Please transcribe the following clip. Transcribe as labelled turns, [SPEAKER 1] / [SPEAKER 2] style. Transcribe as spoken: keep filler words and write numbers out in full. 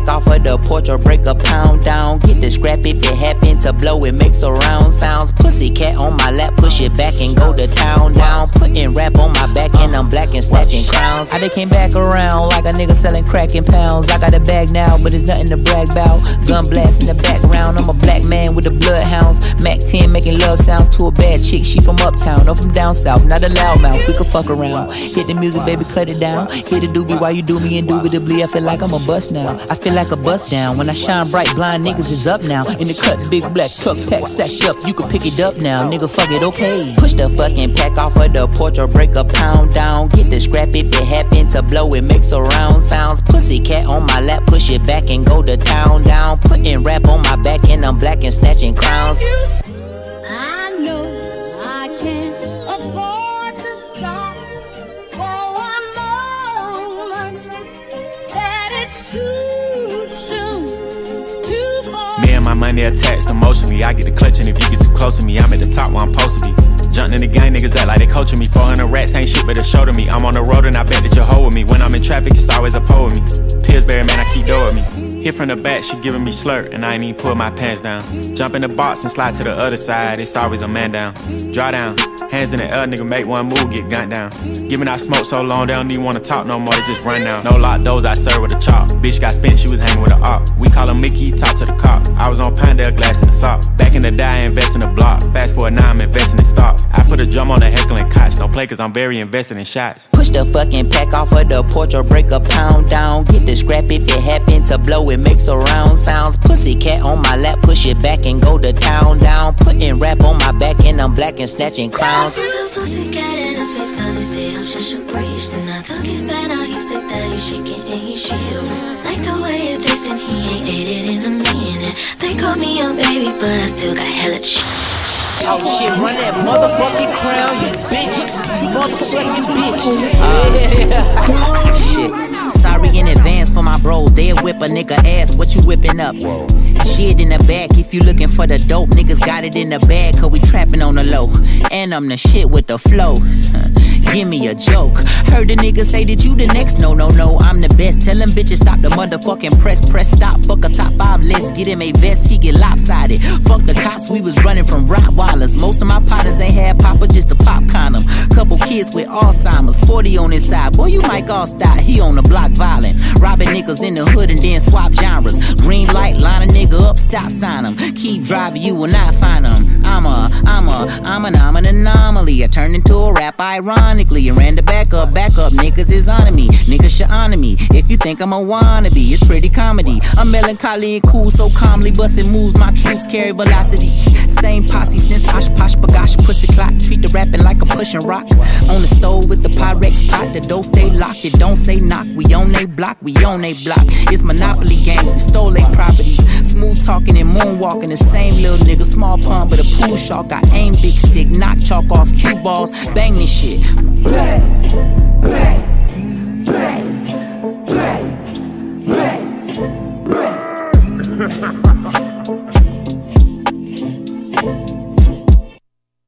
[SPEAKER 1] pack off of the porch or break a pound down. Get the scrap if it happen to blow, it makes a round sounds. Pussy cat on my lap, push it back and go to town down. Putting rap on my back and I'm black and snatching crowns. I they came back around like a nigga selling crack in pounds. I got a bag now, but it's nothing to brag about. Gun blast in the background, I'm a black man with the bloodhounds. Mac ten making love sounds to a bad chick, she from uptown, no from down south, not a loudmouth, we could fuck around. Hit the music, baby, cut it down. Hit the doobie while you do me indubitably. I feel like I'm a bust now. I feel like a bust down. When I shine bright, blind niggas is up now. In the cut, big black truck, pack sacked up. You can pick it up now, nigga, fuck it, okay. Push the fucking pack off of the porch or break a pound down. Get the scrap if it happen to blow, it makes a round sounds. Pussy cat on my lap, push it back and go to town down. Putting rap on my back and I'm black and snatching crowns.
[SPEAKER 2] I know I can't afford to stop for one moment. That it's too soon, too far.
[SPEAKER 3] Me and my money attached emotionally. I get the clutching if you get too close to me. I'm at the top where I'm supposed to be. Jumping in the gang, niggas act like they coaching me. four hundred rats ain't shit but a show to me. I'm on the road and I bet that you'll hold with me. When I'm in traffic, it's always a pole with me. Pillsbury, man, I keep dough with me. Hit from the back, she giving me slurp, and I ain't even pull my pants down. Jump in the box and slide to the other side, it's always a man down. Draw down, hands in the air, nigga, make one move, get gunned down. Giving out smoke so long, they don't even wanna talk no more, they just run down. No lock doors, I serve with a chop. Bitch got spent, she was hanging with a op. We call her Mickey, talk to the cops. I was on Pinedale, glass in the sock. Back in the day, I invest in the block. Fast forward now, I'm investing in stocks. I put a drum on the heckling cots. Don't play cause I'm very invested in shots.
[SPEAKER 1] Push the fucking pack off of the porch or break a pound down. Get the scrap if it happen to blow, it makes a round sounds. Pussy cat on my lap, push it back and go to town down. Putting rap on my back and I'm black and snatching crowns.
[SPEAKER 4] Pussy cat in his face cause he stay up, shut your breach. Then I took it back, now he sick that he shaking and he shield. Like the way it tastes and he ain't ate it in a minute. They call me a baby but I still got hella shit.
[SPEAKER 1] Oh shit, run that motherfucking crown, you bitch. You motherfucking bitch. Uh, shit. Sorry in advance for my bros. They'll whip a nigga ass. What you whipping up? Shit in the back. If you looking for the dope, niggas got it in the bag. Cause we trapping on the low. And I'm the shit with the flow. Give me a joke. Heard the nigga say that you the next. No, no, no, I'm the best. Tell them bitches stop the motherfucking press. Press stop, fuck a top five list. Get him a vest, he get lopsided. Fuck the cops, we was running from Rottweilers. Most of my partners ain't had papa, just a pop condom. Couple kids with Alzheimer's, forty on his side. Boy, you might all stop, he on the block violent. Robbing niggas in the hood and then swap genres. Green light, line a nigga up, stop sign him. Keep driving, you will not find him. I'm a, I'm a, I'm an, I'm an anomaly. I turned into a rap ironically and ran the back up, back up. Niggas is on me, niggas should honor me. If you think I'm a wannabe, it's pretty comedy. I'm melancholy and cool, so calmly busting moves. My troops carry velocity. Same posse since Osh Posh Bagosh, pussy clock. Treat the rapping like a pushing rock. On the stove with the Pyrex pot, the door stay locked. It don't say knock. We on they block, we on they block. It's Monopoly games, we stole they properties. Smooth talking and moonwalking, the same little nigga. Small pun but a pool shark. I aim big stick, knock chalk off cue balls, bang this shit. Bang, bang.